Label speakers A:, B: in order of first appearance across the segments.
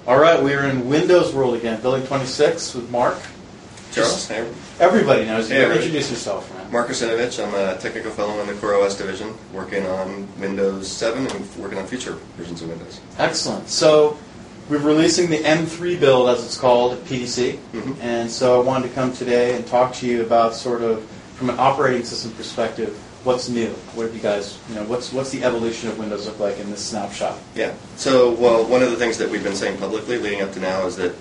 A: All right, we are in Windows World again, Building 26 with Mark.
B: Charles, hey.
A: Everybody knows you.
B: Hey,
A: Introduce yourself, man.
B: Mark Rusinovich. I'm a technical fellow in the CoreOS division, working on Windows 7 and working on future versions of Windows.
A: Excellent. So we're releasing the M3 build, as it's called, at PDC.
B: Mm-hmm.
A: And so I wanted to come today and talk to you about sort of, from an operating system perspective, what's new? What have you guys, what's the evolution of Windows look like in this snapshot?
B: Yeah. So, well, one of the things that we've been saying publicly leading up to now is that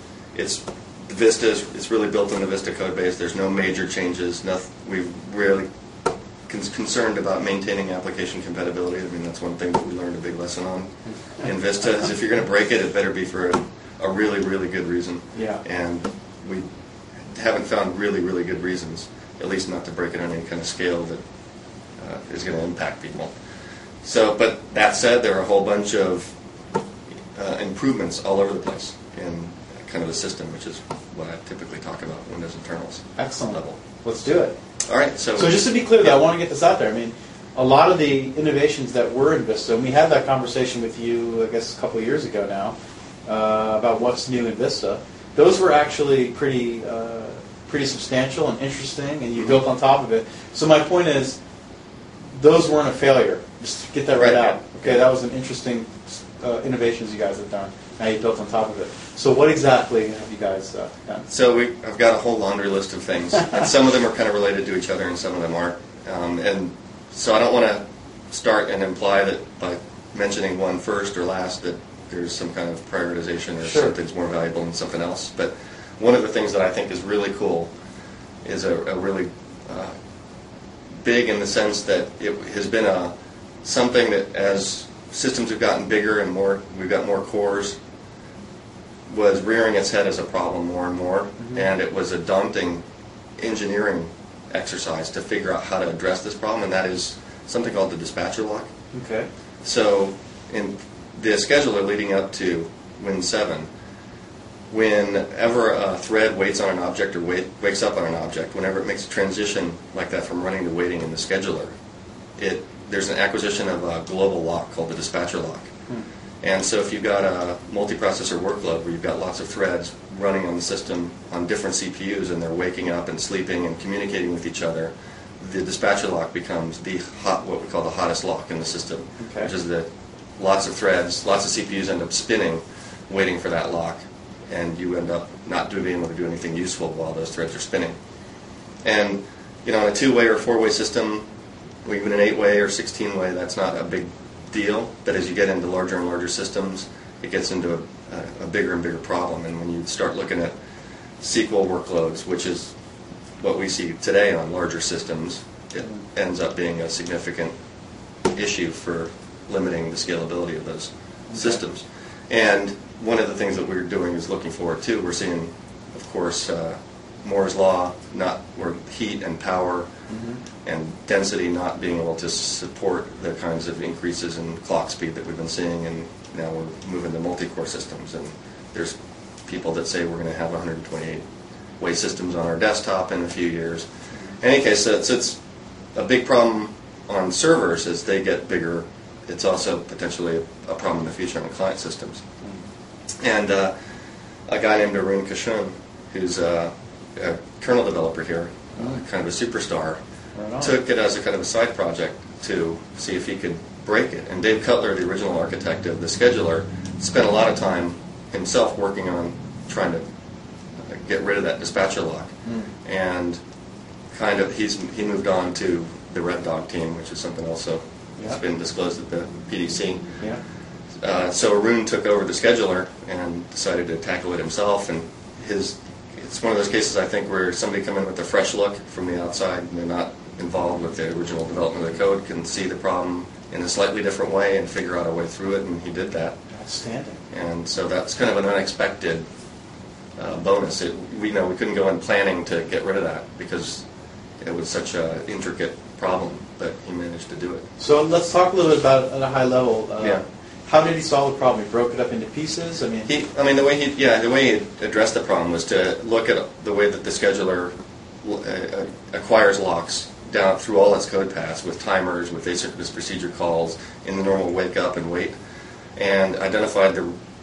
B: it's really built on the Vista code base. There's no major changes. We've really concerned about maintaining application compatibility. I mean, that's one thing that we learned a big lesson on in Vista is if you're going to break it, it better be for a really, really good reason.
A: Yeah.
B: And we haven't found really, really good reasons, at least not to break it on any kind of scale that is going to impact people. So, but that said, there are a whole bunch of improvements all over the place in kind of the system, which is what I typically talk about Windows internals.
A: Excellent.
B: Level.
A: Let's do it.
B: All right. So
A: just to be clear, though, I want to get this out there. I mean, a lot of the innovations that were in Vista, and we had that conversation with you, I guess, a couple of years ago now, about what's new in Vista. Those were actually pretty substantial and interesting, and you built on top of it. So my point is, those weren't a failure. Just to get that right out. Okay, that was an interesting innovations you guys have done. Now you built on top of it. So what exactly have you guys done?
B: So I've got a whole laundry list of things, and some of them are kind of related to each other, and some of them aren't. And so I don't want to start and imply that by mentioning one first or last that there's some kind of prioritization or something's more valuable than something else. But one of the things that I think is really cool is a really big in the sense that it has been something that as systems have gotten bigger and we've got more cores, was rearing its head as a problem more and more, and it was a daunting engineering exercise to figure out how to address this problem, and that is something called the dispatcher lock.
A: Okay.
B: So in the scheduler leading up to Win 7, whenever a thread waits on an object or wakes up on an object, whenever it makes a transition like that from running to waiting in the scheduler, there's an acquisition of a global lock called the dispatcher lock. And so if you've got a multiprocessor workload where you've got lots of threads running on the system on different CPUs and they're waking up and sleeping and communicating with each other, the dispatcher lock becomes what we call the hottest lock in the system, which is that lots of threads, lots of CPUs end up spinning, waiting for that lock, and you end up not being able to do anything useful while those threads are spinning. And in a 2-way or 4-way system, or even an 8-way or 16-way, that's not a big deal. But as you get into larger and larger systems, it gets into a bigger and bigger problem. And when you start looking at SQL workloads, which is what we see today on larger systems, it ends up being a significant issue for limiting the scalability of those systems. And one of the things that we're doing is looking forward to. We're seeing, of course, Moore's Law, where heat and power and density not being able to support the kinds of increases in clock speed that we've been seeing, and now we're moving to multi-core systems. And there's people that say we're going to have 128-way systems on our desktop in a few years. In any case, it's a big problem on servers as they get bigger. It's also potentially a problem in the future on client systems. And a guy named Arun Kishun, who's a kernel developer here, kind of a superstar, took it as a kind of a side project to see if he could break it. And Dave Cutler, the original architect of the scheduler, spent a lot of time himself working on trying to get rid of that dispatcher lock. And kind of he moved on to the Red Dog team, which is something also that's been disclosed at the PDC. So Arun took over the scheduler and decided to tackle it himself. And it's one of those cases, I think, where somebody come in with a fresh look from the outside and they're not involved with the original development of the code can see the problem in a slightly different way and figure out a way through it, and he did that.
A: Outstanding.
B: And so that's kind of an unexpected bonus. We couldn't go in planning to get rid of that because it was such an intricate problem, but he managed to do it.
A: So let's talk a little bit about it at a high level. How did he solve the problem? He broke it up into pieces.
B: The way he addressed the problem was to look at the way that the scheduler acquires locks down through all its code paths with timers, with asynchronous procedure calls in the normal wake up and wait, and identified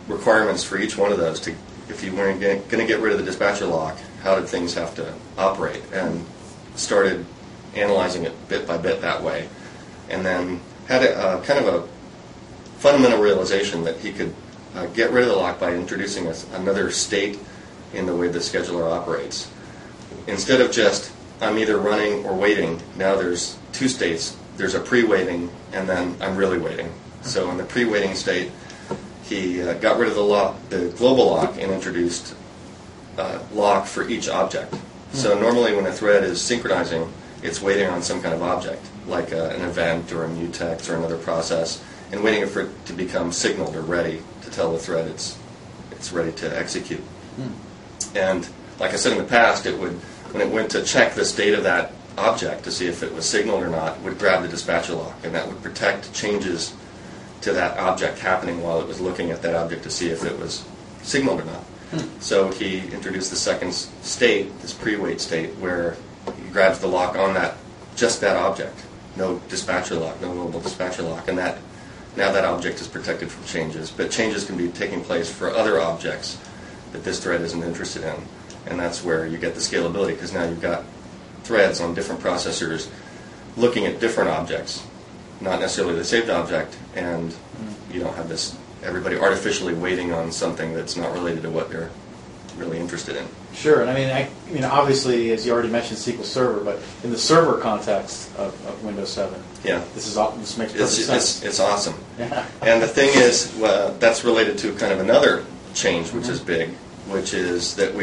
B: requirements for each one of those. If you were going to get rid of the dispatcher lock, how did things have to operate? And started analyzing it bit by bit that way. And then had a kind of a fundamental realization that he could get rid of the lock by introducing another state in the way the scheduler operates. Instead of just, I'm either running or waiting, now there's two states. There's a pre-waiting, and then I'm really waiting. So in the pre-waiting state, he got rid of the global lock, and introduced lock for each object. So normally when a thread is synchronizing, it's waiting on some kind of object, like an event or a mutex or another process, and waiting for it to become signaled or ready to tell the thread it's ready to execute. And like I said in the past, it would, when it went to check the state of that object to see if it was signaled or not, would grab the dispatcher lock, and that would protect changes to that object happening while it was looking at that object to see if it was signaled or not. So he introduced the second state, this pre-wait state, where he grabs the lock on just that object. No dispatcher lock, no global dispatcher lock, and now that object is protected from changes. But changes can be taking place for other objects that this thread isn't interested in, and that's where you get the scalability, because now you've got threads on different processors looking at different objects, not necessarily the saved object, and you don't have everybody artificially waiting on something that's not related to what they're really interested in.
A: Sure, and I mean, obviously, as you already mentioned, SQL Server, but in the server context of Windows 7, this makes perfect sense.
B: It's awesome.
A: Yeah.
B: And the thing is, that's related to kind of another change, which is big, which is that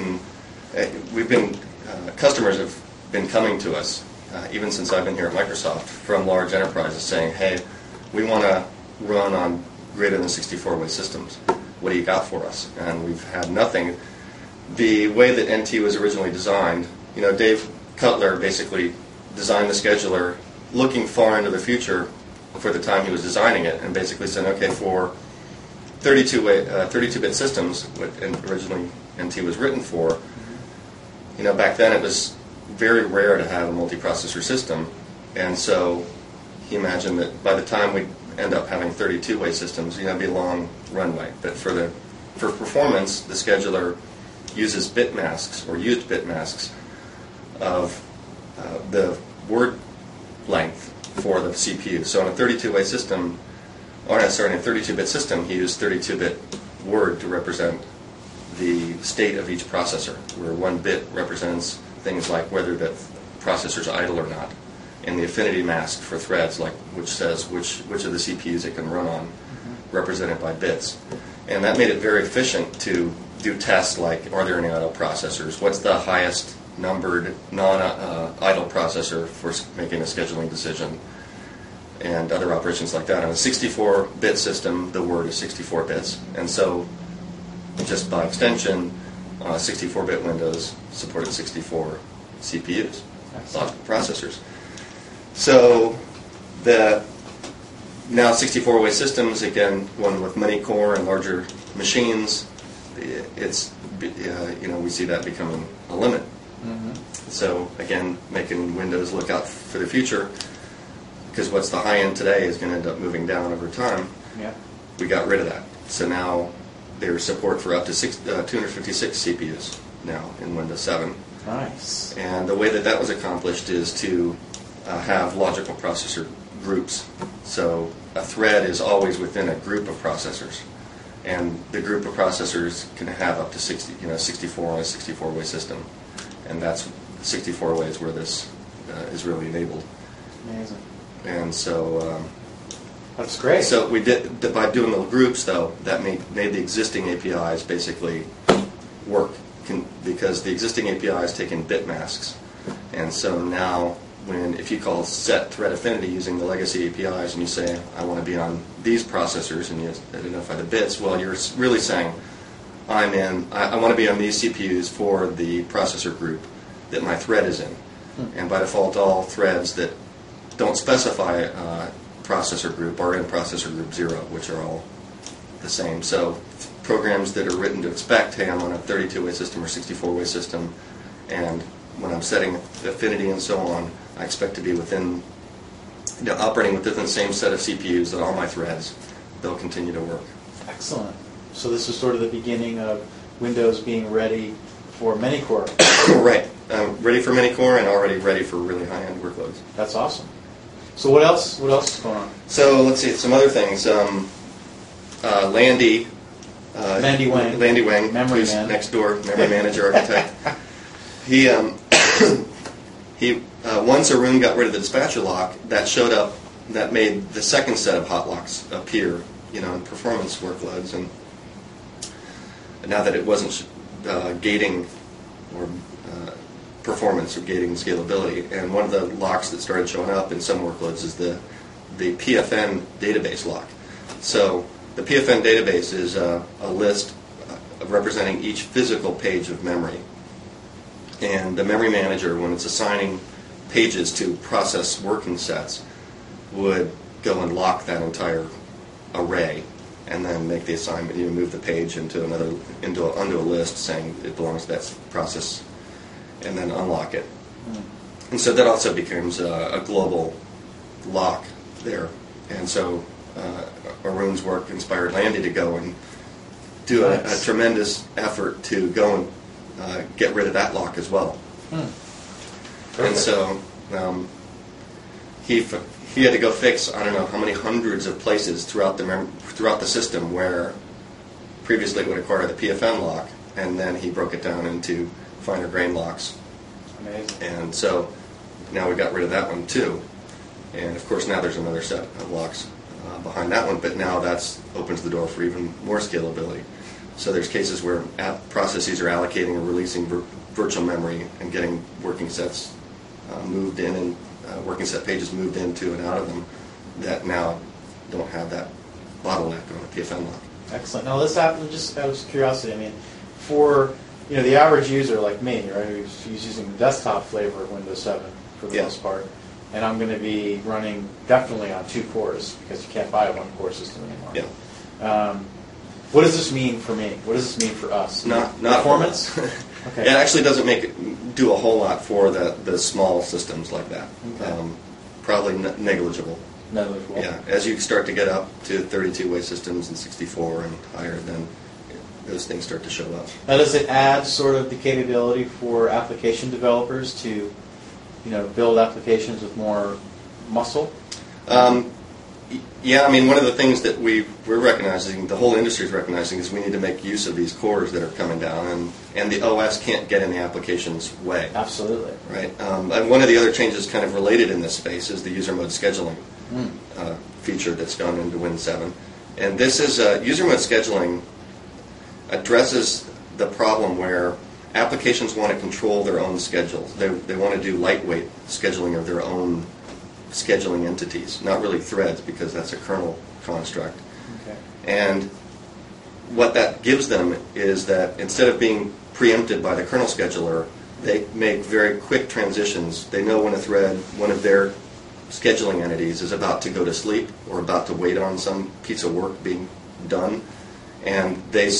B: customers have been coming to us, even since I've been here at Microsoft, from large enterprises saying, hey, we want to run on greater than 64-way systems. What do you got for us? And we've had nothing. The way that NT was originally designed, Dave Cutler basically designed the scheduler looking far into the future for the time he was designing it, and basically said, okay, for 32-bit systems, what originally NT was written for, back then it was very rare to have a multiprocessor system, and so he imagined that by the time we'd end up having 32-way systems, it'd be a long runway. But for performance, the scheduler uses bit masks, or used bit masks, of the word length for the CPU. So on a 32-way system, in a 32-bit system, he used 32-bit word to represent the state of each processor, where one bit represents things like whether the processor's idle or not, and the affinity mask for threads, which says which of the CPUs it can run on, represented by bits. And that made it very efficient to do tests like, are there any idle processors? What's the highest numbered non-idle processor for making a scheduling decision? And other operations like that. On a 64-bit system, the word is 64 bits. And so, just by extension, 64-bit Windows supported 64 CPUs, logical processors. So, now 64-way systems, again, one with many core and larger machines, we see that becoming a limit. So, again, making Windows look out for the future, because what's the high end today is going to end up moving down over time.
A: Yeah.
B: We got rid of that. So now there's support for up to 256 CPUs now in Windows 7.
A: Nice.
B: And the way that was accomplished is to have logical processor groups. So a thread is always within a group of processors. And the group of processors can have up to 64 on a 64-way system. And that's 64 ways where this is really enabled.
A: Amazing.
B: And so
A: that's great.
B: So we did by doing the groups, though, that made the existing APIs basically work, because the existing APIs take in bit masks. And so now, if you call set thread affinity using the legacy APIs, and you say I want to be on these processors, and you identify the bits, well, you're really saying I want to be on these CPUs for the processor group that my thread is in. And by default, all threads that don't specify processor group are in processor group 0, which are all the same. So programs that are written to expect, hey, I'm on a 32-way system or 64-way system, and when I'm setting affinity and so on, I expect to be operating within the same set of CPUs that all my threads, they'll continue to work.
A: Excellent. So this is sort of the beginning of Windows being ready for many-core.
B: Right. Ready for many-core and already ready for really high-end workloads.
A: That's awesome. So what else? What else is going on?
B: So let's see some other things. Landy.
A: Landy Wang.
B: Landy Wang,
A: Memory
B: who's
A: man.
B: next door, memory manager architect. He once Arun got rid of the dispatcher lock, that showed up, that made the second set of hot locks appear, in performance workloads, and now that it wasn't gating or performance or gating scalability, and one of the locks that started showing up in some workloads is the PFN database lock. So the PFN database is a list representing each physical page of memory. And the memory manager, when it's assigning pages to process working sets, would go and lock that entire array and then make the assignment. You move the page into onto a list saying it belongs to that process, and then unlock it. And so that also becomes a global lock there. And so Arun's work inspired Landy to go and do a tremendous effort to go and get rid of that lock as well. And so he had to go fix, I don't know how many hundreds of places throughout the system where previously it would acquire the PFN lock, and then he broke it down into finer grain locks.
A: Amazing.
B: And so now we got rid of that one too. And of course now there's another set of locks behind that one, but now that opens the door for even more scalability. So there's cases where processes are allocating or releasing virtual memory and getting working sets moved in and working set pages moved into and out of them that now don't have that bottleneck on a PFN lock.
A: Excellent. Now let's have, just out of curiosity, I mean, for the average user like me, right, who's using the desktop flavor of Windows 7 for the most part, and I'm going to be running definitely on 2 cores because you can't buy a 1-core system anymore.
B: Yeah.
A: What does this mean for me? What does this mean for us?
B: Not
A: performance.
B: Okay. It actually doesn't do a whole lot for the small systems like that.
A: Okay.
B: Probably negligible.
A: Negligible.
B: Yeah. As you start to get up to 32-way systems and 64 and higher, then those things start to show up.
A: Now, does it add sort of the capability for application developers to, build applications with more muscle?
B: Yeah, I mean, one of the things that we're recognizing, the whole industry is recognizing, is we need to make use of these cores that are coming down, and the OS can't get in the application's way.
A: Absolutely.
B: Right. And one of the other changes kind of related in this space is the user mode scheduling feature that's gone into Win 7. And this is user mode scheduling addresses the problem where applications want to control their own schedules. They want to do lightweight scheduling of their own scheduling entities, not really threads because that's a kernel construct.
A: Okay. And
B: what that gives them is that instead of being preempted by the kernel scheduler, they make very quick transitions. They know when a thread, one of their scheduling entities, is about to go to sleep or about to wait on some piece of work being done, and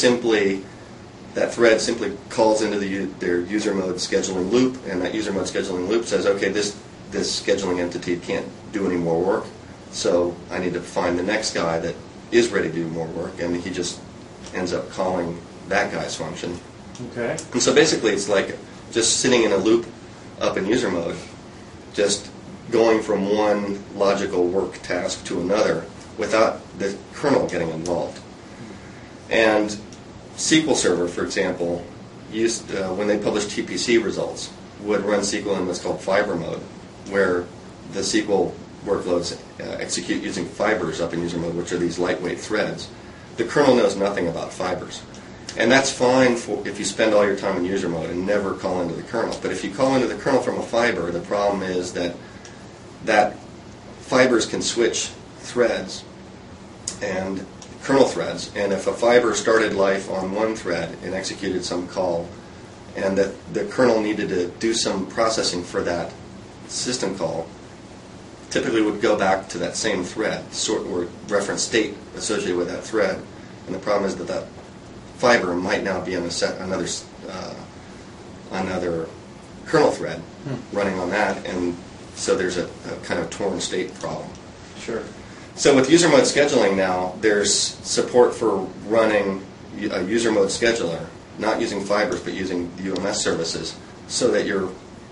B: that thread simply calls into their user mode scheduling loop, and that user mode scheduling loop says, okay, this scheduling entity can't do any more work, so I need to find the next guy that is ready to do more work, and he just ends up calling that guy's function.
A: Okay.
B: And so basically it's like just sitting in a loop up in user mode, just going from one logical work task to another without the kernel getting involved. And SQL Server, for example, used when they published TPC results, would run SQL in what's called fiber mode, where the SQL workloads execute using fibers up in user mode, which are these lightweight threads. The kernel knows nothing about fibers. And that's fine if you spend all your time in user mode and never call into the kernel. But if you call into the kernel from a fiber, the problem is that fibers can switch threads and kernel threads. And if a fiber started life on one thread and executed some call, and that the kernel needed to do some processing for that system call, typically would go back to that same thread, or reference state associated with that thread. And the problem is that fiber might now be on another kernel thread running on that, and so there's a kind of torn state problem.
A: Sure.
B: So with user mode scheduling now, there's support for running a user mode scheduler, not using fibers but using UMS services, so that your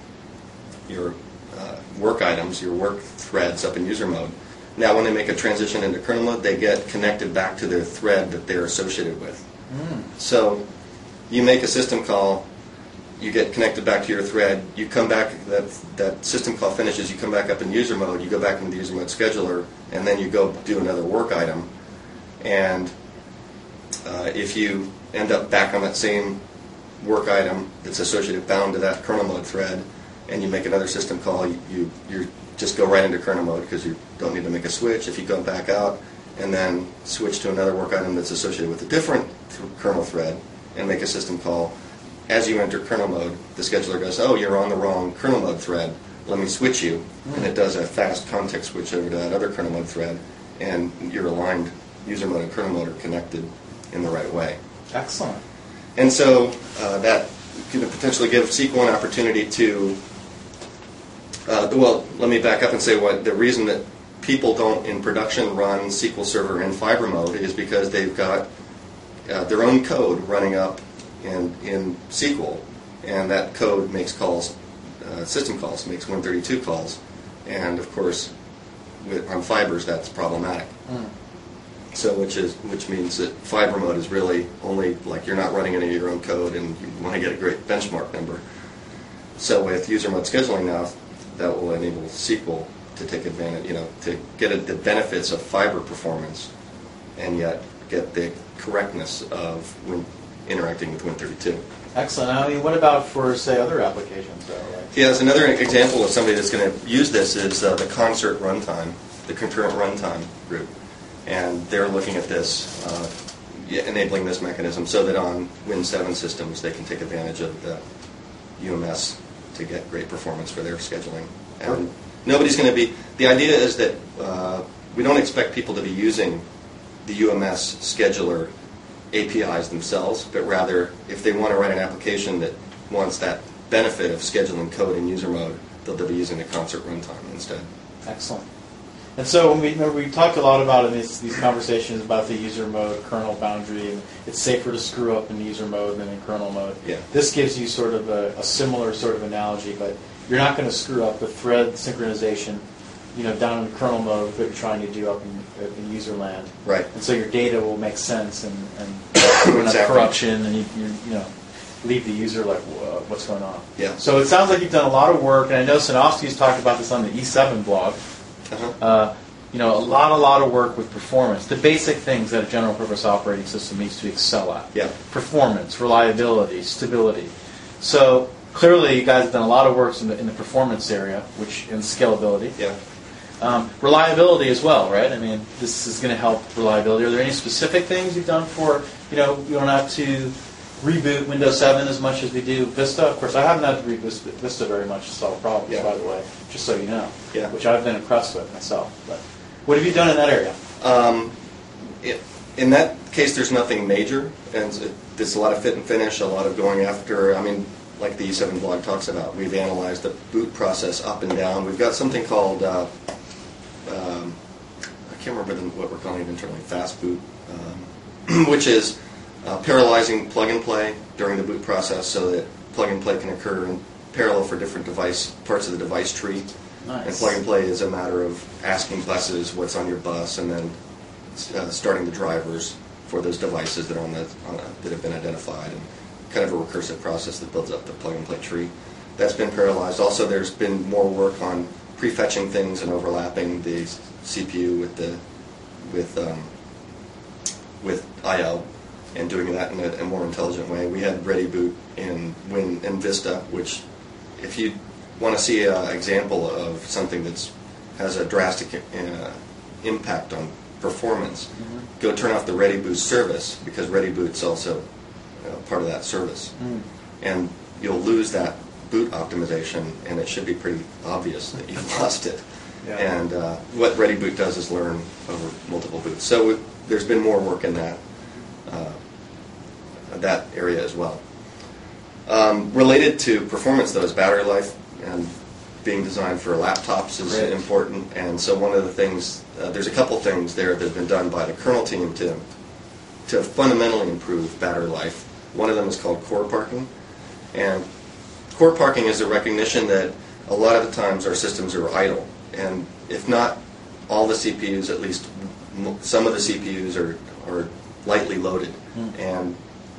B: work items, your work threads up in user mode, now when they make a transition into kernel mode, they get connected back to their thread that they're associated with. So you make a system call, you get connected back to your thread, you come back, that system call finishes, you come back up in user mode, you go back into the user mode scheduler, and then you go do another work item. And if you end up back on that same work item that's associated, bound to that kernel mode thread, and you make another system call, you just go right into kernel mode because you don't need to make a switch. If you go back out and then switch to another work item that's associated with a different kernel thread and make a system call, as you enter kernel mode, the scheduler goes, oh, you're on the wrong kernel mode thread, let me switch you. And it does a fast context switch over to that other kernel mode thread, and you're aligned, user mode and kernel mode are connected in the right way.
A: Excellent.
B: And so that could potentially give SQL an opportunity to, well, let me back up and say what the reason that people don't in production run SQL Server in fiber mode is because they've got their own code running up in SQL, and that code makes calls, system calls, makes 132 calls, and of course on fibers that's problematic. So which means that fiber mode is really only, like, you're not running any of your own code and you want to get a great benchmark number. So with user mode scheduling now, that will enable SQL to take advantage, to get the benefits of fiber performance and yet get the correctness of when interacting with Win32.
A: Excellent. I mean, what about for, say, other applications?
B: Yeah, as another example of somebody that's going to use this is the Concert runtime, the concurrent runtime group. And they're looking at this, enabling this mechanism so that on Win7 systems they can take advantage of the UMS to get great performance for their scheduling. And nobody's going to be, the idea is that we don't expect people to be using the UMS scheduler APIs themselves, but rather if they want to write an application that wants that benefit of scheduling code in user mode, they'll be using the Concert runtime instead.
A: Excellent. And so when we talked a lot about in these conversations about the user mode kernel boundary, and it's safer to screw up in user mode than in kernel mode.
B: Yeah.
A: This gives you sort of a similar sort of analogy, but you're not going to screw up the thread synchronization, down in kernel mode with what you're trying to do up in user land.
B: Right.
A: And so your data will make sense and you're not corruption, and you leave the user like, what's going on?
B: Yeah.
A: So it sounds like you've done a lot of work, and I know Sinofsky's talked about this on the E7 blog. A lot of work with performance, the basic things that a general purpose operating system needs to excel at.
B: Yeah.
A: Performance, reliability, stability. So clearly you guys have done a lot of work in the performance area, and scalability.
B: Yeah.
A: Reliability as well, right? I mean, this is going to help reliability. Are there any specific things you've done for, you don't have to reboot Windows 7 as much as we do Vista? Of course, I haven't had to reboot Vista very much to solve problems, by the way, just so you know, which I've been impressed with myself. But what have you done in that area?
B: In that case, there's nothing major, and there's a lot of fit and finish, a lot of going after, like the E7 blog talks about. We've analyzed the boot process up and down. We've got something called, I can't remember what we're calling it internally, fast boot, which is parallelizing plug-and-play during the boot process so that plug-and-play can occur in parallel for different parts of the device tree.
A: Nice.
B: And plug-and-play is a matter of asking buses what's on your bus and then starting the drivers for those devices that are that have been identified, and kind of a recursive process that builds up the plug-and-play tree. That's been parallelized. Also, there's been more work on prefetching things and overlapping the CPU with I/O, and doing that in a more intelligent way. We had Ready Boot in Vista, which, if you want to see an example of something that has a drastic impact on performance, go turn off the Ready Boot service, because Ready Boot's also part of that service. And you'll lose that boot optimization, and it should be pretty obvious that you've lost it. Yeah. And what Ready Boot does is learn over multiple boots. So there's been more work in that area as well. Related to performance, though, is battery life, and being designed for laptops is important. And so one of the things, there's a couple things there that have been done by the kernel team to to fundamentally improve battery life. One of them is called core parking. And core parking is a recognition that a lot of the times our systems are idle. And if not all the CPUs, at least some of the CPUs are lightly loaded. And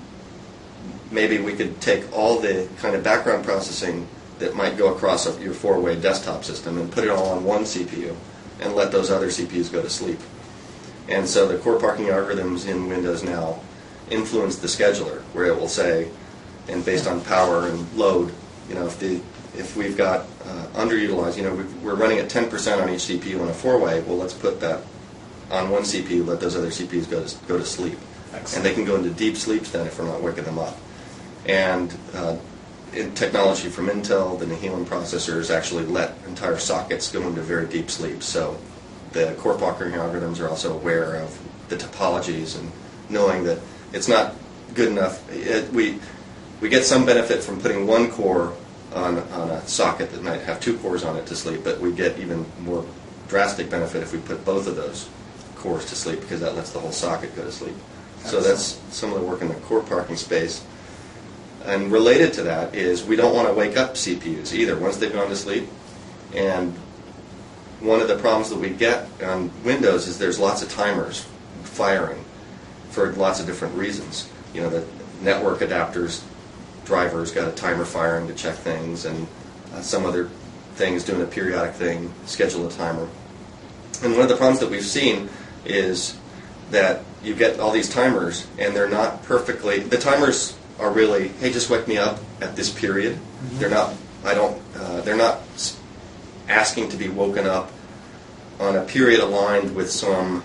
B: maybe we could take all the kind of background processing that might go across your four-way desktop system and put it all on one CPU and let those other CPUs go to sleep. And so the core parking algorithms in Windows now influence the scheduler, where it will say, and based on power and load, if we've got underutilized, we're running at 10% on each CPU on a four-way, well, let's put that on one CPU, let those other CPUs go to sleep. Excellent. And they can go into deep sleeps then if we're not waking them up. And in technology from Intel, the Nehalem processors actually let entire sockets go into very deep sleep. So the core parking algorithms are also aware of the topologies and knowing that it's not good enough. We get some benefit from putting one core on a socket that might have two cores on it to sleep, but we get even more drastic benefit if we put both of those cores to sleep, because that lets the whole socket go to sleep. Excellent. So that's some of the work in the core parking space. And related to that is we don't want to wake up CPUs either once they've gone to sleep. And one of the problems that we get on Windows is there's lots of timers firing for lots of different reasons. The network adapters, drivers got a timer firing to check things, and some other things doing a periodic thing, schedule a timer. And one of the problems that we've seen is that you get all these timers, and they're not perfectly. The timers are really, hey, just wake me up at this period. Mm-hmm. They're not asking to be woken up on a period aligned with some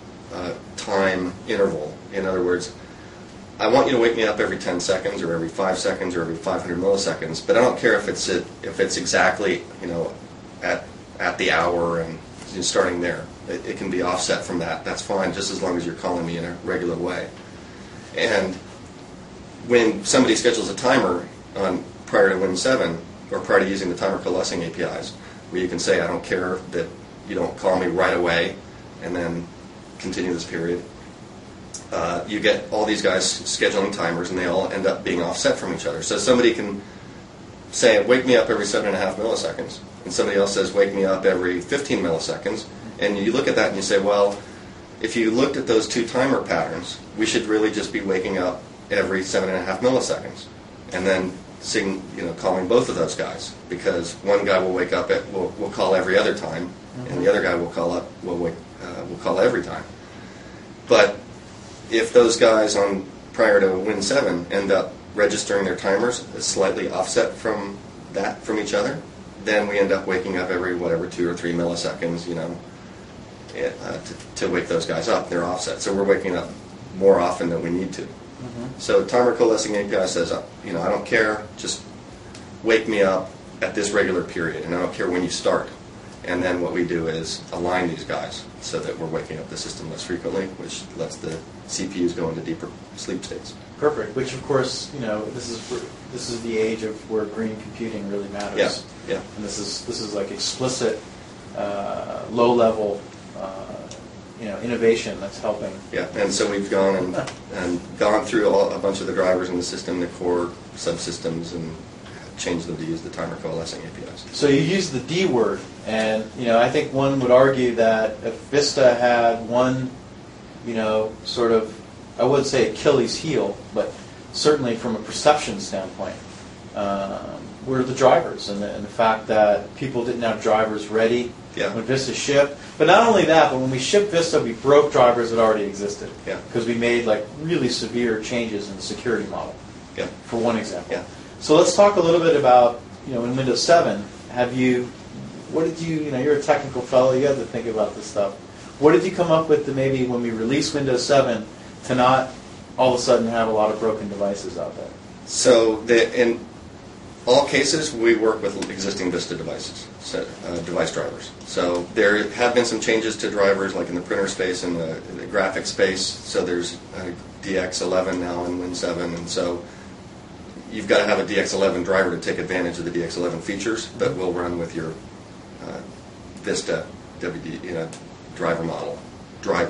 B: time interval. In other words, I want you to wake me up every 10 seconds or every 5 seconds or every 500 milliseconds, but I don't care if it's exactly at the hour and starting there. It can be offset from that. That's fine, just as long as you're calling me in a regular way. And when somebody schedules a timer prior to Win 7 or prior to using the timer coalescing APIs, where you can say, I don't care that you don't call me right away and then continue this period, you get all these guys scheduling timers, and they all end up being offset from each other. So somebody can say, wake me up every 7.5 milliseconds, and somebody else says, wake me up every 15 milliseconds, and you look at that and you say, well, if you looked at those two timer patterns, we should really just be waking up every 7.5 milliseconds, and then calling both of those guys, because one guy will wake up will call every other time, and the other guy will call every time. But if those guys prior to Win 7 end up registering their timers as slightly offset from each other, then we end up waking up every 2 or 3 milliseconds, to wake those guys up. They're offset, so we're waking up more often than we need to. Mm-hmm. So timer coalescing API says, I don't care, just wake me up at this regular period, and I don't care when you start. And then what we do is align these guys so that we're waking up the system less frequently, which lets the CPUs go into deeper sleep states.
A: Perfect. Which, of course, this is the age of where green computing really matters.
B: Yeah.
A: And this is like explicit, low-level, innovation that's helping.
B: Yeah. And so we've gone and gone through a bunch of the drivers in the system, the core subsystems, and change them to use the timer coalescing APIs.
A: So you use the D word, and I think one would argue that if Vista had one, sort of, I wouldn't say Achilles heel, but certainly from a perception standpoint, were the drivers, and the fact that people didn't have drivers ready when Vista shipped. But not only that, but when we shipped Vista, we broke drivers that already existed, because we made really severe changes in the security model.
B: Yeah.
A: For one example.
B: Yeah.
A: So let's talk a little bit about, in Windows 7, you're a technical fellow, you have to think about this stuff. What did you come up with to maybe when we release Windows 7 to not all of a sudden have a lot of broken devices out there?
B: So in all cases, we work with existing Vista devices, device drivers. So there have been some changes to drivers, like in the printer space and the graphics space. So there's DX11 now in Win 7, and so you've got to have a DX11 driver to take advantage of the DX11 features, but will run with your Vista WD driver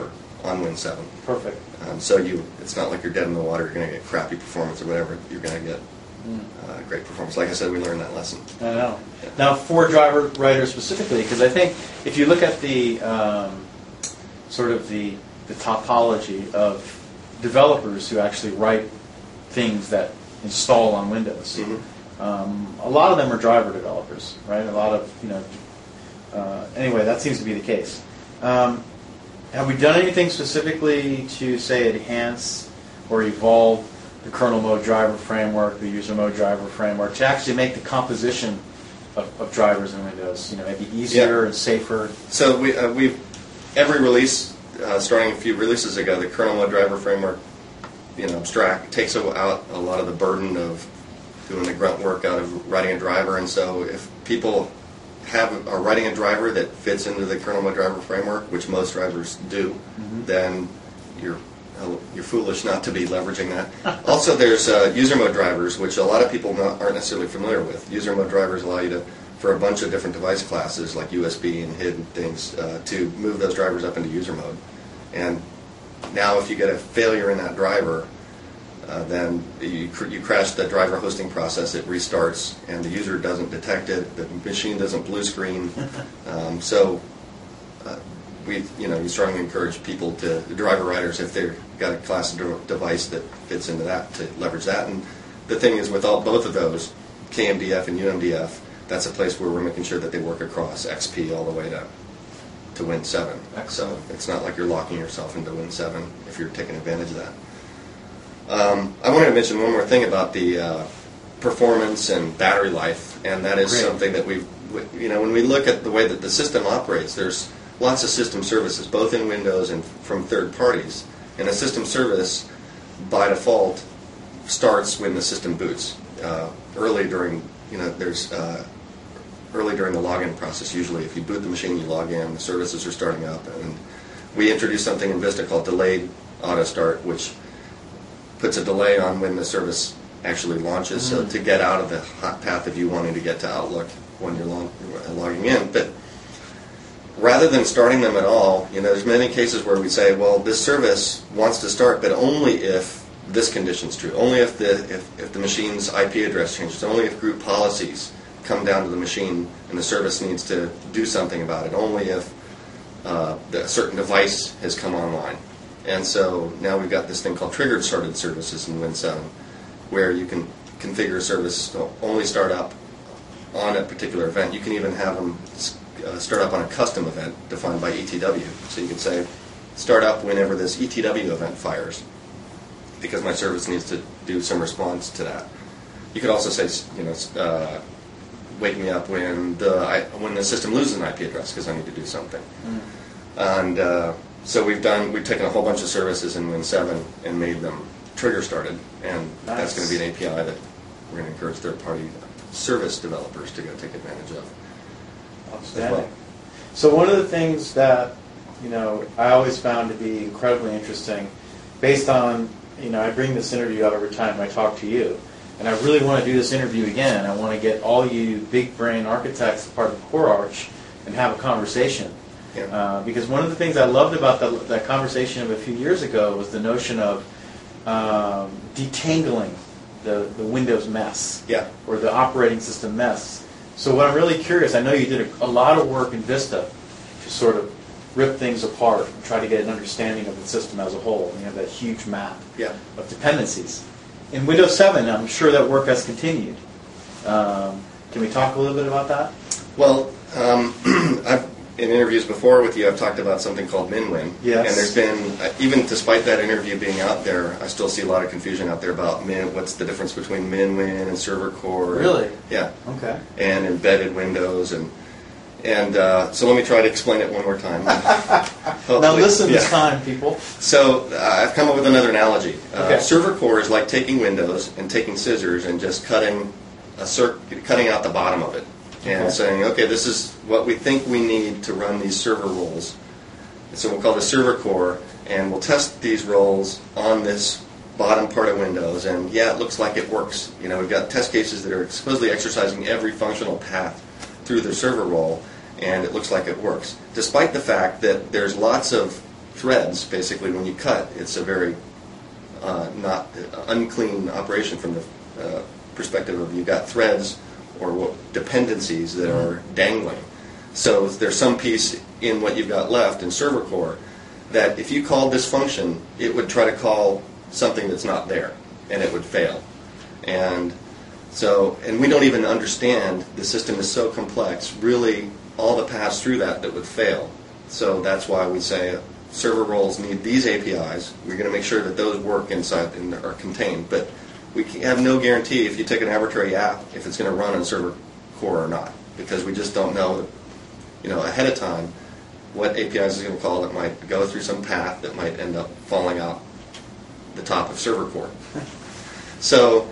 B: on Win 7.
A: Perfect.
B: So it's not like you're dead in the water, you're going to get crappy performance or whatever. You're going to get great performance. Like I said, we learned that lesson.
A: I know.
B: Yeah.
A: Now, for driver writers specifically, because I think if you look at the sort of the topology of developers who actually write things that install on Windows, a lot of them are driver developers, right? A lot of, anyway, that seems to be the case. Have we done anything specifically to, say, enhance or evolve the kernel mode driver framework, the user mode driver framework, to actually make the composition of drivers in Windows, maybe easier and safer?
B: So we've every release, starting a few releases ago, the kernel mode driver framework, takes out a lot of the burden of doing the grunt work out of writing a driver. And so if people are writing a driver that fits into the kernel mode driver framework, which most drivers do, then you're foolish not to be leveraging that. Also, there's user mode drivers, which a lot of people aren't necessarily familiar with. User mode drivers allow you for a bunch of different device classes like USB and HID and things, to move those drivers up into user mode. And now if you get a failure in that driver, then you crash the driver hosting process, it restarts, and the user doesn't detect it, the machine doesn't blue screen. We strongly encourage people the driver writers, if they've got a class device that fits into that, to leverage that. And the thing is, with both of those, KMDF and UMDF, that's a place where we're making sure that they work across XP all the way to Win 7. So it's not like you're locking yourself into Win 7 if you're taking advantage of that. I wanted to mention one more thing about the performance and battery life, and that is something that when we look at the way that the system operates, there's lots of system services, both in Windows and from third parties. And a system service, by default, starts when the system boots. Early during the login process. Usually, if you boot the machine, you log in, the services are starting up, and we introduced something in Vista called delayed auto start, which puts a delay on when the service actually launches, so to get out of the hot path of you wanting to get to Outlook when you're logging in. But rather than starting them at all, there's many cases where we say, well, this service wants to start, but only if this condition's true, only if the machine's IP address changes, only if group policies come down to the machine and the service needs to do something about it, only if a certain device has come online. And so now we've got this thing called triggered started services in Win 7, where you can configure a service to only start up on a particular event. You can even have them start up on a custom event defined by ETW. So you can say, start up whenever this ETW event fires, because my service needs to do some response to that. You could also say, wake me up when the system loses an IP address because I need to do something. And so we've taken a whole bunch of services in Win 7 and made them trigger started, and that's going to be an API that we're going to encourage third-party service developers to go take advantage of.
A: Outstanding.
B: Well.
A: So one of the things that I always found to be incredibly interesting, based on I bring this interview out every time I talk to you, and I really want to do this interview again. I want to get all you big brain architects part of CoreArch and have a conversation.
B: Yeah.
A: Because one of the things I loved about that conversation of a few years ago was the notion of detangling the Windows mess, or the operating system mess. So what I'm really curious, I know you did a lot of work in Vista to sort of rip things apart and try to get an understanding of the system as a whole. You have that huge map of dependencies. In Windows 7, I'm sure that work has continued. Can we talk a little bit about that?
B: Well, in interviews before with you, I've talked about something called MinWin.
A: Yes.
B: And there's been, even despite that interview being out there, I still see a lot of confusion out there about what's the difference between MinWin and Server Core.
A: Really?
B: Yeah.
A: Okay.
B: And embedded Windows. And so let me try to explain it one more time.
A: Now listen this time, people.
B: So I've come up with another analogy.
A: Okay.
B: Server Core is like taking Windows and taking scissors and just cutting out the bottom of it. And saying, okay, this is what we think we need to run these server roles. And so we'll call this Server Core, and we'll test these roles on this bottom part of Windows, and it looks like it works. We've got test cases that are supposedly exercising every functional path through the server role, and it looks like it works. Despite the fact that there's lots of threads. Basically, when you cut, it's a very not unclean operation from the perspective of you've got threads or what dependencies that are dangling. So there's some piece in what you've got left in server core that if you called this function, it would try to call something that's not there, and it would fail. And we don't even understand, the system is so complex, really all the paths through that would fail. So that's why we say server roles need these APIs. We're going to make sure that those work inside and are contained. But we have no guarantee if you take an arbitrary app if it's going to run on server core or not, because we just don't know, ahead of time what APIs is going to call that might go through some path that might end up falling out the top of server core. So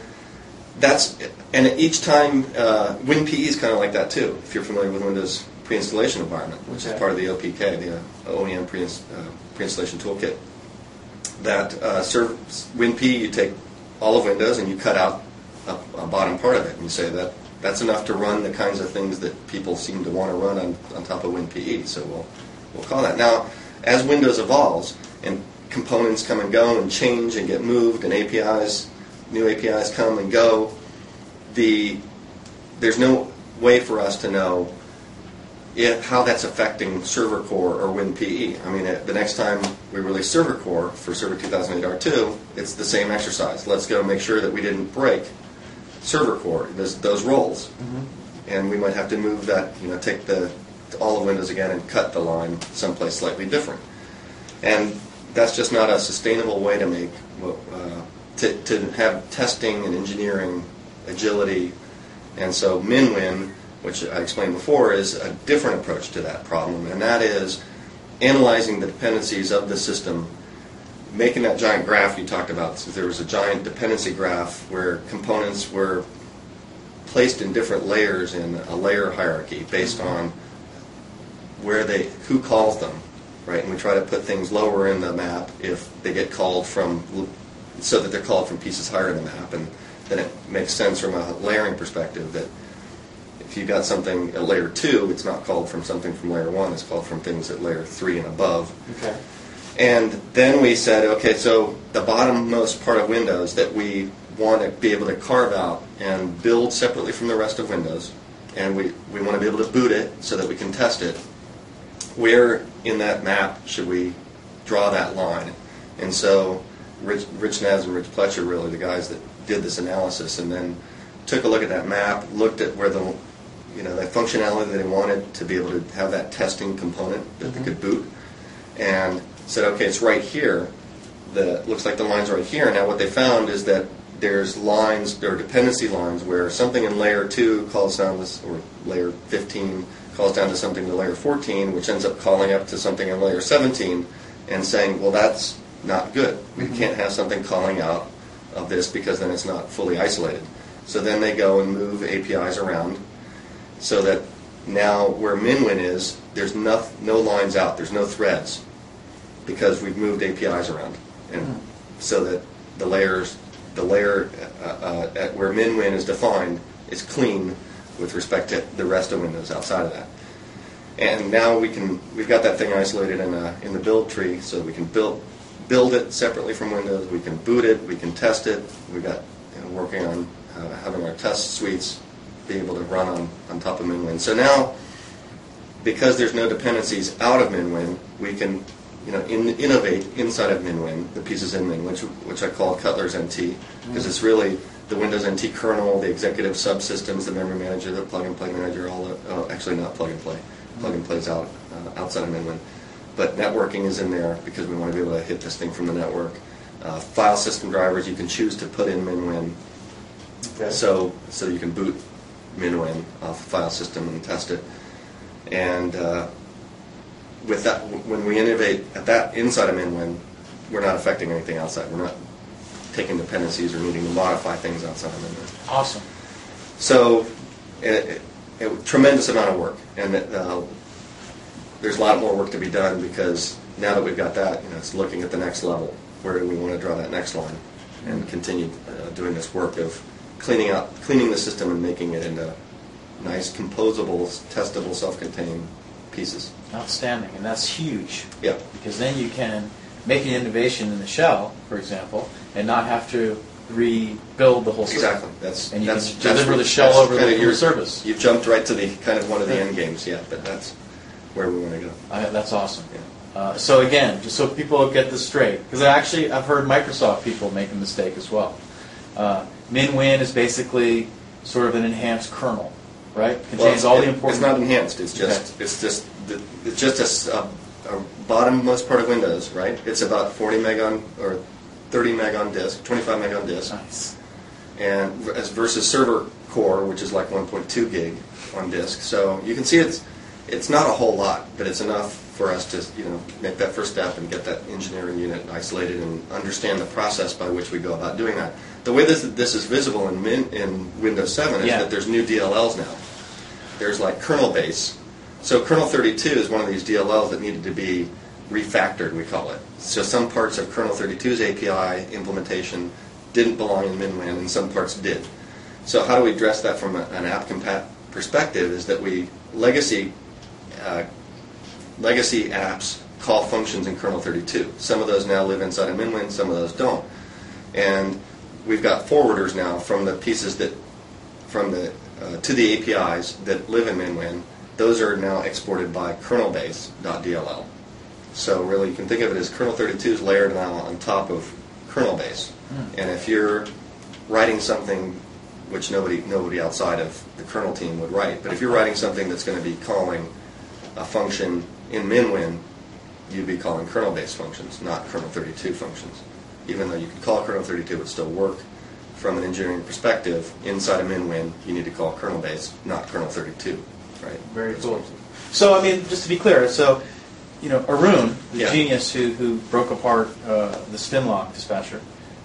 B: and each time, WinPE is kind of like that too, if you're familiar with Windows pre-installation environment, which is part of the OPK, the OEM pre-installation toolkit. That WinPE, you take all of Windows and you cut out a bottom part of it, and you say that's enough to run the kinds of things that people seem to want to run on top of WinPE. So we'll call that. Now, as Windows evolves and components come and go and change and get moved, and new APIs come and go, there's no way for us to know how that's affecting server core or WinPE. I mean, the next time we release server core for Server 2008 R2, it's the same exercise. Let's go make sure that we didn't break server core, those roles. Mm-hmm. And we might have to move that, take all of Windows again and cut the line someplace slightly different. And that's just not a sustainable way to make, to have testing and engineering agility. And so MinWin, which I explained before, is a different approach to that problem, and that is analyzing the dependencies of the system, making that giant graph you talked about. So there was a giant dependency graph where components were placed in different layers in a layer hierarchy based on who calls them, right? And we try to put things lower in the map if they get called so that they're called from pieces higher in the map, and then it makes sense from a layering perspective that if you've got something at layer 2, it's not called from something from layer 1, it's called from things at layer 3 and above.
A: Okay.
B: And then we said, okay, so the bottommost part of Windows that we want to be able to carve out and build separately from the rest of Windows, and we want to be able to boot it so that we can test it, where in that map should we draw that line? And so Rich Nez and Rich Pletcher, really the guys that did this analysis, and then took a look at that map, looked at where that functionality that they wanted to be able to have that testing component that they could boot, and said, okay, it's right here. Looks like the line's right here. Now what they found is that there's lines, there are dependency lines where something in layer 2 calls down this, or layer 15 calls down to something in layer 14, which ends up calling up to something in layer 17 and saying, well, that's not good. We can't have something calling out of this because then it's not fully isolated. So then they go and move APIs around so that now where MinWin is, there's no lines out, there's no threads, because we've moved APIs around. And so that the layer at where MinWin is defined is clean with respect to the rest of Windows outside of that. And now we've got that thing isolated in the build tree, so we can build it separately from Windows, we can boot it, we can test it. We've got working on having our test suites be able to run on top of MinWin. So now, because there's no dependencies out of MinWin, we can innovate inside of MinWin, the pieces in Min, which I call Cutler's NT, because it's really the Windows NT kernel, the executive subsystems, the memory manager, the plug-and-play manager, actually not plug-and-play. Plug-and-play's outside of MinWin. But networking is in there because we want to be able to hit this thing from the network. File system drivers you can choose to put in MinWin, so you can boot MinWin off a file system and test it. And with that, when we innovate at that inside of MinWin, we're not affecting anything outside. We're not taking dependencies or needing to modify things outside of MinWin.
A: Awesome.
B: So, tremendous amount of work, and there's a lot more work to be done because now that we've got that, it's looking at the next level. Where do we want to draw that next line, and continue doing this work of cleaning the system and making it into nice, composable, testable, self-contained pieces.
A: Outstanding, and that's huge.
B: Yeah.
A: Because then you can make an innovation in the shell, for example, and not have to rebuild the whole system.
B: Exactly. That's
A: And you
B: that's,
A: can
B: that's
A: deliver the
B: that's
A: shell over
B: kinda
A: the service.
B: You've jumped right to the kind of one of the end games, yeah. But that's where we want to go.
A: That's awesome.
B: Yeah.
A: So again, just so people get this straight, because I've heard Microsoft people make a mistake as well. MinWin is basically sort of an enhanced kernel, right? Contains all the important.
B: It's not enhanced. It's just a bottommost part of Windows, right? It's about 40 meg on or 30 meg on disk, 25 meg on disk.
A: Nice.
B: And as versus server core, which is like 1.2 gig on disk. So you can see it's not a whole lot, but it's enough for us to make that first step and get that engineering unit isolated and understand the process by which we go about doing that. The way this is visible in Windows 7 is that there's new DLLs now. There's like kernel base. So kernel 32 is one of these DLLs that needed to be refactored, we call it. So some parts of kernel 32's API implementation didn't belong in MinWin and some parts did. So how do we address that from an app compat perspective is that we legacy apps call functions in kernel 32. Some of those now live inside of MinWin, some of those don't. And we've got forwarders now from the pieces that to the APIs that live in MinWin. Those are now exported by kernelbase.dll. So really, you can think of it as kernel 32 is layered now on top of kernel base. And if you're writing something which nobody outside of the kernel team would write, but if you're writing something that's going to be calling a function in MinWin, you'd be calling kernel-based functions, not kernel 32 functions. Even though you could call kernel 32, it would still work. From an engineering perspective, inside of MinWin, you need to call kernel-based, not kernel 32. Right?
A: Very cool. So, I mean, just to be clear, so, Arun, the genius who broke apart the Spinlock dispatcher,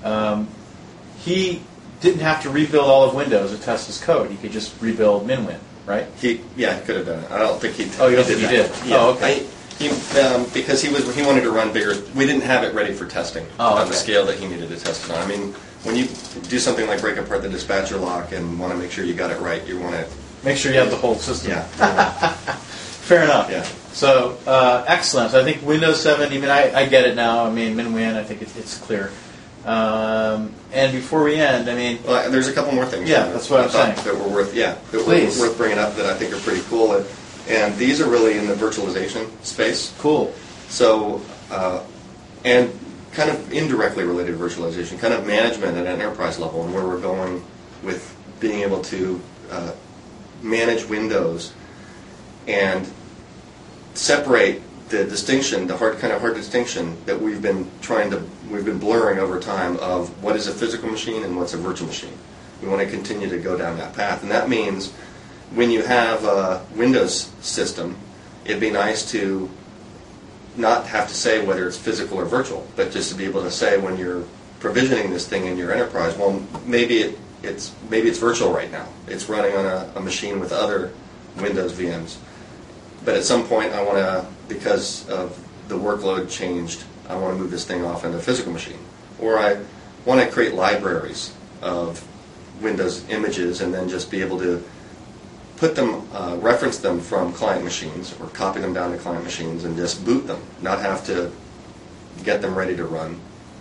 A: he didn't have to rebuild all of Windows to test his code. He could just rebuild MinWin, right?
B: He could have done it. I don't think he.
A: Oh, you don't think he did?
B: Yeah.
A: Oh, okay.
B: Because he wanted to run bigger. We didn't have it ready for testing on the scale that he needed to test it on. I mean, when you do something like break apart the dispatcher lock and want to make sure you got it right, you want to
A: make sure you have the whole system.
B: Yeah.
A: Fair enough.
B: Yeah.
A: So excellent. So I think Windows 7. Even I get it now. I mean, MinWin. I think it's clear. And before we end, I mean,
B: well, there's a couple more things.
A: Yeah, that's what I'm saying.
B: That were worth
A: Please.
B: worth bringing up that I think are pretty cool. And these are really in the virtualization space.
A: Cool.
B: So, and kind of indirectly related to virtualization, kind of management at an enterprise level, and where we're going with being able to manage Windows and separate the distinction, the hard distinction that we've been blurring over time of what is a physical machine and what's a virtual machine. We want to continue to go down that path, and that means when you have a Windows system, it'd be nice to not have to say whether it's physical or virtual, but just to be able to say when you're provisioning this thing in your enterprise, well, maybe it's virtual right now. It's running on a machine with other Windows VMs. But at some point, I want to, because of the workload changed, I want to move this thing off into a physical machine. Or I want to create libraries of Windows images and then just be able to put them, reference them from client machines or copy them down to client machines and just boot them, not have to get them ready to run.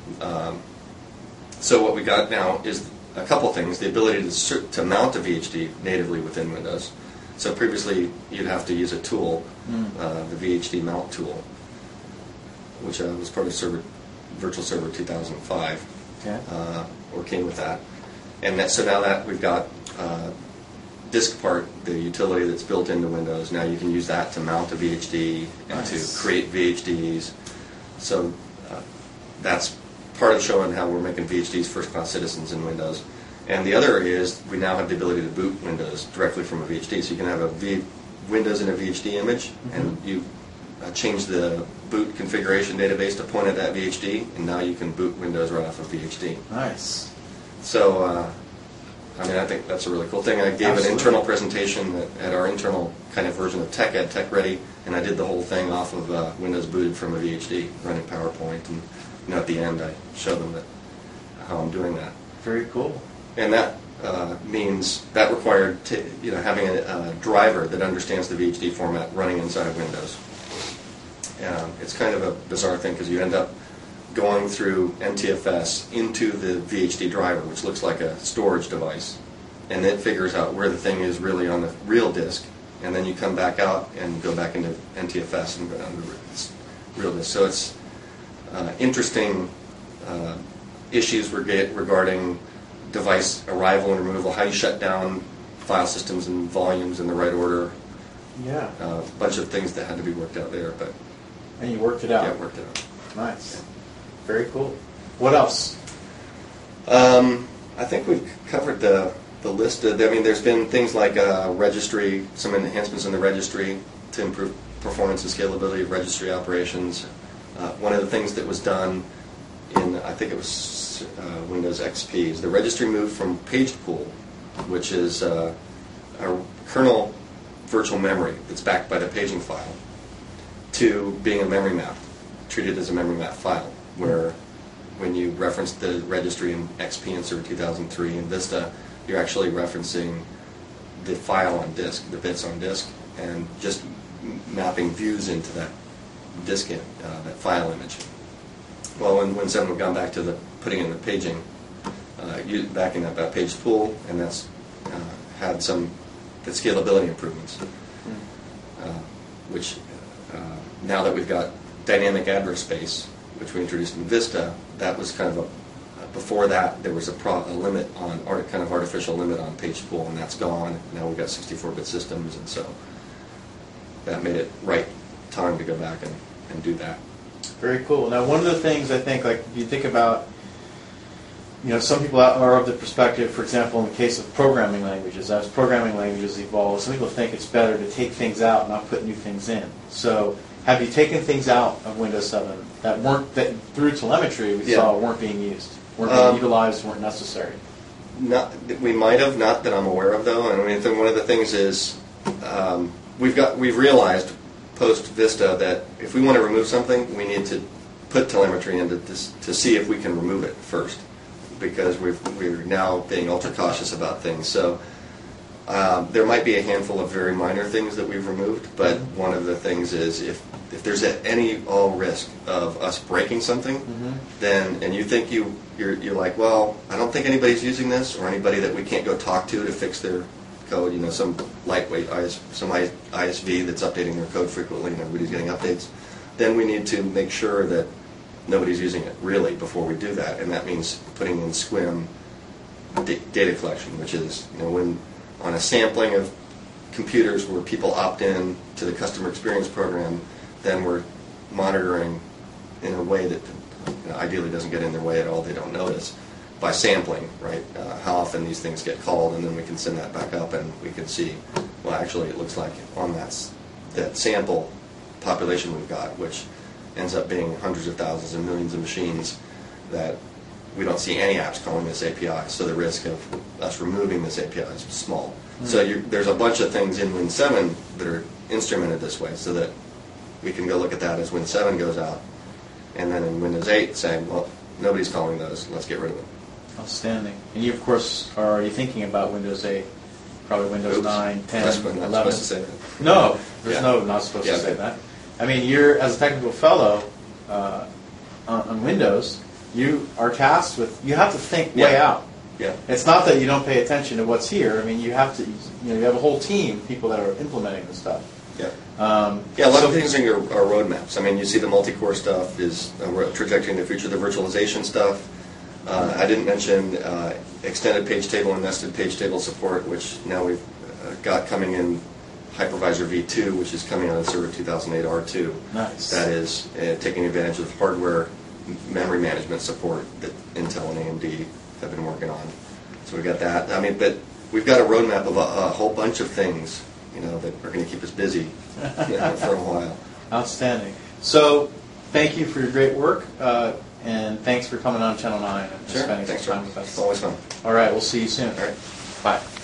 B: So what we got now is a couple things: the ability to mount a VHD natively within Windows. So previously you'd have to use a tool, the VHD mount tool, which was part of Virtual Server 2005, or came with that. And so now that we've got DiskPart, the utility that's built into Windows, now you can use that to mount a VHD and to create VHDs. So that's part of showing how we're making VHDs first-class citizens in Windows. And the other is we now have the ability to boot Windows directly from a VHD. So you can have a Windows in a VHD image, and you change the boot configuration database to point at that VHD, and now you can boot Windows right off of VHD.
A: Nice.
B: So, I mean, I think that's a really cool thing. I gave an internal presentation at our internal kind of version of TechEd, TechReady, and I did the whole thing off of Windows booted from a VHD, running PowerPoint, and at the end I showed them how I'm doing that.
A: Very cool.
B: And that means that required having a driver that understands the VHD format running inside of Windows. It's kind of a bizarre thing because you end up going through NTFS into the VHD driver, which looks like a storage device, and it figures out where the thing is really on the real disk, and then you come back out and go back into NTFS and go down to the real disk. So it's interesting issues regarding device arrival and removal, how you shut down file systems and volumes in the right order.
A: Yeah.
B: A bunch of things that had to be worked out there, but
A: And you worked it out.
B: yeah, worked it out.
A: Nice. Very cool. What else?
B: I think we've covered the list. There's been things like registry, some enhancements in the registry to improve performance and scalability of registry operations. One of the things that was done in, I think it was Windows XP, is the registry moved from paged pool, which is a kernel virtual memory that's backed by the paging file, to being a memory map, treated as a memory map file, where when you reference the registry in XP in Server 2003 and Vista, you're actually referencing the file on disk, the bits on disk, and just mapping views into that disk, that file image. Well, when Win 7 we've gone back to putting in the paging, backing up that paged pool, and that's had some scalability improvements, which now that we've got dynamic address space, which we introduced in Vista, that was kind of before that there was a limit on, kind of artificial limit on paged pool, and that's gone. Now we've got 64-bit systems, and so that made it right time to go back and do that.
A: Very cool. Now, one of the things I think, like, you think about, some people are of the perspective, for example, in the case of programming languages, as programming languages evolve, some people think it's better to take things out, not put new things in. So, have you taken things out of Windows 7 that through telemetry we saw weren't being used, weren't being utilized, weren't necessary?
B: We might have, not that I'm aware of, though. One of the things is we've realized post Vista that if we want to remove something, we need to put telemetry into this to see if we can remove it first, because we're now being ultra cautious about things. So there might be a handful of very minor things that we've removed, but one of the things is if there's any risk of us breaking something, then, and you think you're like, well, I don't think anybody's using this, or anybody that we can't go talk to fix their code, some lightweight some ISV that's updating their code frequently and everybody's getting updates, then we need to make sure that nobody's using it really before we do that, and that means putting in SQUIM data collection, which is when on a sampling of computers where people opt in to the customer experience program, then we're monitoring in a way that ideally doesn't get in their way at all, they don't notice, by sampling, right? How often these things get called, and then we can send that back up, and we can see, well, actually, it looks like on that sample population we've got, which ends up being hundreds of thousands and millions of machines, that we don't see any apps calling this API. So the risk of us removing this API is small. So there's a bunch of things in Win 7 that are instrumented this way, so that we can go look at that as Win 7 goes out, and then in Windows 8 saying, well, nobody's calling those, let's get rid of them.
A: Outstanding. And you, of course, are already thinking about Windows 8, probably Windows 9, 10,
B: Not
A: 11.
B: supposed to say that.
A: No, there's not supposed to say that. You're, as a technical fellow on Windows, you are tasked with, you have to think way out.
B: Yeah.
A: It's not that you don't pay attention to what's here. You have to, you have a whole team of people that are implementing this stuff.
B: Yeah. A lot of things in our roadmaps. You see the multi-core stuff is a trajectory in the future, the virtualization stuff. I didn't mention extended page table and nested page table support, which now we've got coming in Hypervisor V2, which is coming out of Server 2008 R2.
A: Nice.
B: That is taking advantage of hardware memory management support that Intel and AMD have been working on. So we've got that. But we've got a roadmap of a whole bunch of things, that are going to keep us busy for a while.
A: Outstanding. So, thank you for your great work, and thanks for coming on Channel 9 and spending some time with us.
B: It's always fun.
A: All right, we'll see you soon.
B: All right.
A: Bye.